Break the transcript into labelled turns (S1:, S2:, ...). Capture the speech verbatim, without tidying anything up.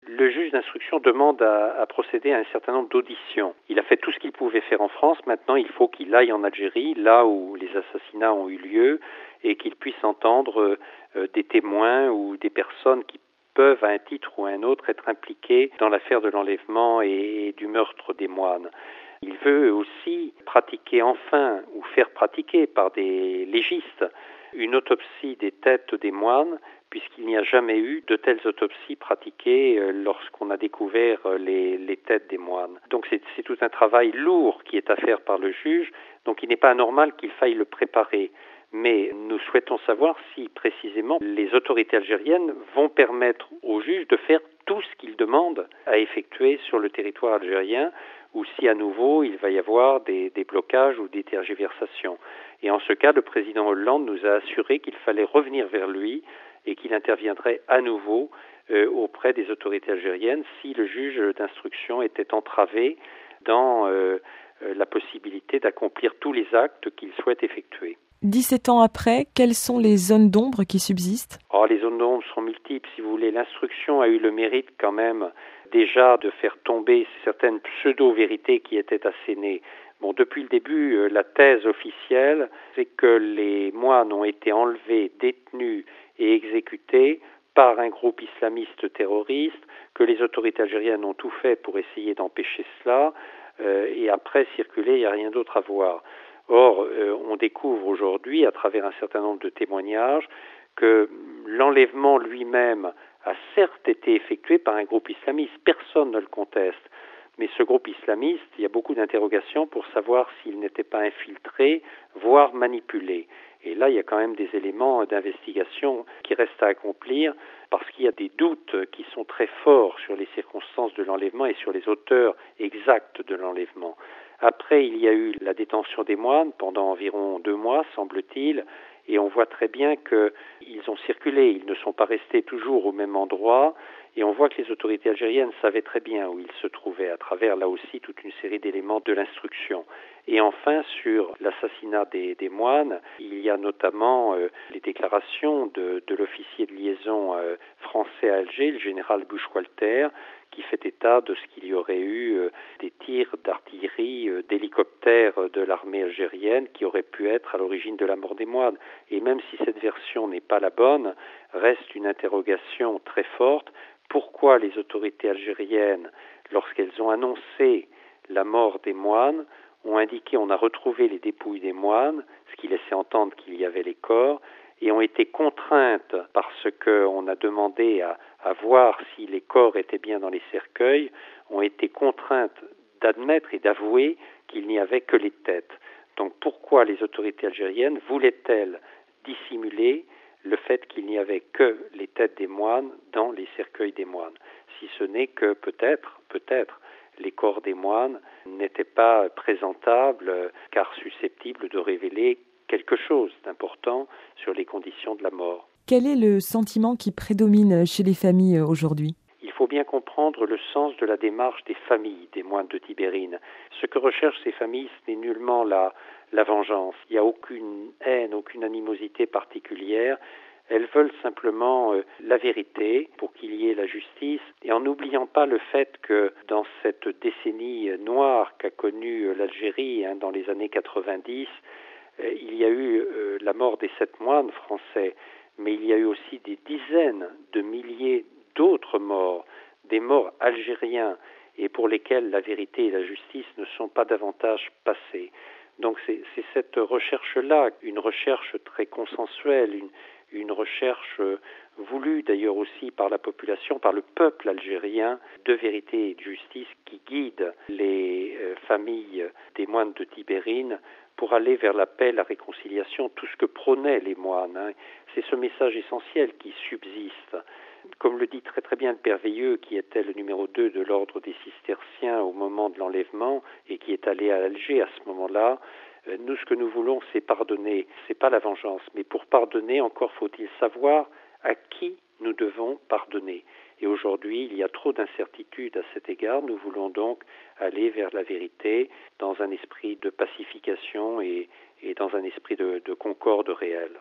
S1: Le juge d'instruction demande à, à procéder à un certain nombre d'auditions. Il a fait tout ce qu'il pouvait faire en France. Maintenant, il faut qu'il aille en Algérie, là où les assassinats ont eu lieu, et qu'il puisse entendre euh, des témoins ou des personnes qui peuvent, à un titre ou à un autre, être impliquées dans l'affaire de l'enlèvement et du meurtre des moines. Il veut aussi pratiquer enfin, ou faire pratiquer par des légistes, une autopsie des têtes des moines, puisqu'il n'y a jamais eu de telles autopsies pratiquées lorsqu'on a découvert les, les têtes des moines. Donc c'est, c'est tout un travail lourd qui est à faire par le juge, donc il n'est pas anormal qu'il faille le préparer. Mais nous souhaitons savoir si précisément les autorités algériennes vont permettre au juge de faire tout ce qu'il demande à effectuer sur le territoire algérien, ou si à nouveau il va y avoir des, des blocages ou des tergiversations. Et en ce cas, le président Hollande nous a assuré qu'il fallait revenir vers lui et qu'il interviendrait à nouveau euh, auprès des autorités algériennes si le juge d'instruction était entravé dans euh, la possibilité d'accomplir tous les actes qu'il souhaite effectuer.
S2: dix-sept ans après, quelles sont les zones d'ombre qui subsistent ?
S1: Oh, les zones d'ombre sont multiples, si vous voulez. L'instruction a eu le mérite quand même déjà de faire tomber certaines pseudo-vérités qui étaient assénées. Bon, depuis le début, la thèse officielle, c'est que les moines ont été enlevés, détenus et exécutés par un groupe islamiste terroriste, que les autorités algériennes ont tout fait pour essayer d'empêcher cela, euh, et après circuler, il n'y a rien d'autre à voir. Or, euh, on découvre aujourd'hui, à travers un certain nombre de témoignages, que l'enlèvement lui-même a certes été effectué par un groupe islamiste, personne ne le conteste, mais ce groupe islamiste, il y a beaucoup d'interrogations pour savoir s'il n'était pas infiltré, voire manipulé. Et là, il y a quand même des éléments d'investigation qui restent à accomplir, parce qu'il y a des doutes qui sont très forts sur les circonstances de l'enlèvement et sur les auteurs exacts de l'enlèvement. Après, il y a eu la détention des moines pendant environ deux mois, semble-t-il, et on voit très bien qu'ils ont circulé, ils ne sont pas restés toujours au même endroit, et on voit que les autorités algériennes savaient très bien où ils se trouvaient, à travers là aussi toute une série d'éléments de l'instruction. Et enfin, sur l'assassinat des, des moines, il y a notamment euh, les déclarations de, de l'officier de liaison euh, français à Alger, le général Buchwalter, qui fait état de ce qu'il y aurait eu euh, des tirs d'artillerie, euh, d'hélicoptères de l'armée algérienne qui auraient pu être à l'origine de la mort des moines. Et même si cette version n'est pas la bonne, reste une interrogation très forte. Pourquoi les autorités algériennes, lorsqu'elles ont annoncé la mort des moines, ont indiqué on a retrouvé les dépouilles des moines, ce qui laissait entendre qu'il y avait les corps, et ont été contraintes parce qu'on a demandé à, à voir si les corps étaient bien dans les cercueils, ont été contraintes d'admettre et d'avouer qu'il n'y avait que les têtes. Donc pourquoi les autorités algériennes voulaient-elles dissimuler le fait qu'il n'y avait que les têtes des moines dans les cercueils des moines, si ce n'est que peut-être, peut-être, les corps des moines n'étaient pas présentables car susceptibles de révéler quelque chose d'important sur les conditions de la mort.
S2: Quel est le sentiment qui prédomine chez les familles aujourd'hui ?
S1: Il faut bien comprendre le sens de la démarche des familles des moines de Tibérine. Ce que recherchent ces familles, ce n'est nullement la, la vengeance. Il n'y a aucune haine, aucune animosité particulière. Elles veulent simplement euh, la vérité pour qu'il y ait la justice, et en n'oubliant pas le fait que dans cette décennie noire qu'a connue l'Algérie hein, dans les années quatre-vingt-dix, euh, il y a eu euh, la mort des sept moines français, mais il y a eu aussi des dizaines de milliers d'autres morts, des morts algériens, et pour lesquels la vérité et la justice ne sont pas davantage passées. Donc c'est, c'est cette recherche-là, une recherche très consensuelle, une une recherche voulue d'ailleurs aussi par la population, par le peuple algérien, de vérité et de justice qui guide les familles des moines de Tibérine pour aller vers la paix, la réconciliation, tout ce que prônaient les moines. Hein. C'est ce message essentiel qui subsiste. Comme le dit très très bien le Père Veilleux, qui était le numéro deux de l'ordre des cisterciens au moment de l'enlèvement et qui est allé à Alger à ce moment-là, nous, ce que nous voulons, c'est pardonner. C'est pas la vengeance, mais pour pardonner, encore faut-il savoir à qui nous devons pardonner. Et aujourd'hui, il y a trop d'incertitudes à cet égard. Nous voulons donc aller vers la vérité dans un esprit de pacification et, et dans un esprit de, de concorde réelle.